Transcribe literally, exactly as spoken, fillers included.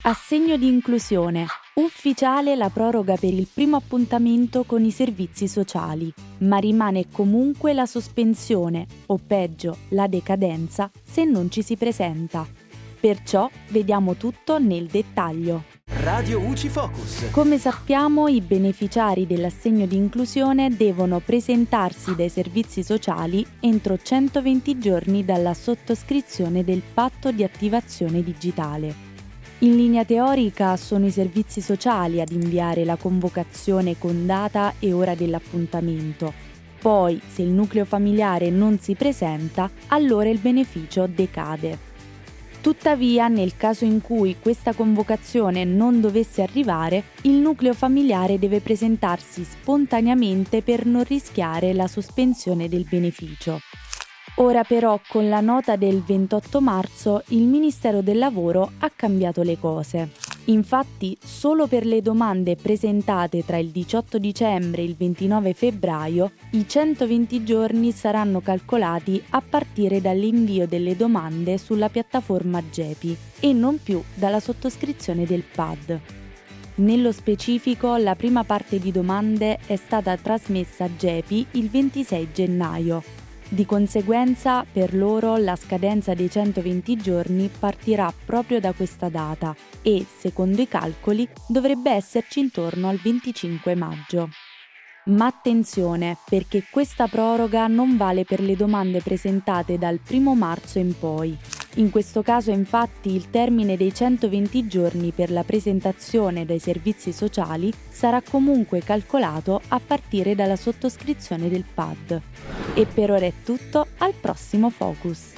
Assegno di inclusione. Ufficiale la proroga per il primo appuntamento con i servizi sociali, ma rimane comunque la sospensione, o peggio, la decadenza, se non ci si presenta. Perciò vediamo tutto nel dettaglio. Radio U C I Focus. Come sappiamo, i beneficiari dell'assegno di inclusione devono presentarsi dai servizi sociali entro centoventi giorni dalla sottoscrizione del patto di attivazione digitale. In linea teorica sono i servizi sociali ad inviare la convocazione con data e ora dell'appuntamento. Poi, se il nucleo familiare non si presenta, allora il beneficio decade. Tuttavia, nel caso in cui questa convocazione non dovesse arrivare, il nucleo familiare deve presentarsi spontaneamente per non rischiare la sospensione del beneficio. Ora però, con la nota del ventotto marzo, il Ministero del Lavoro ha cambiato le cose. Infatti, solo per le domande presentate tra il diciotto dicembre e il ventinove febbraio, i centoventi giorni saranno calcolati a partire dall'invio delle domande sulla piattaforma Gepi e non più dalla sottoscrizione del P A D. Nello specifico, la prima parte di domande è stata trasmessa a Gepi il ventisei gennaio. Di conseguenza, per loro la scadenza dei centoventi giorni partirà proprio da questa data e, secondo i calcoli, dovrebbe esserci intorno al venticinque maggio. Ma attenzione, perché questa proroga non vale per le domande presentate dal primo marzo in poi. In questo caso, infatti, il termine dei centoventi giorni per la presentazione dai servizi sociali sarà comunque calcolato a partire dalla sottoscrizione del P A D. E per ora è tutto, al prossimo Focus!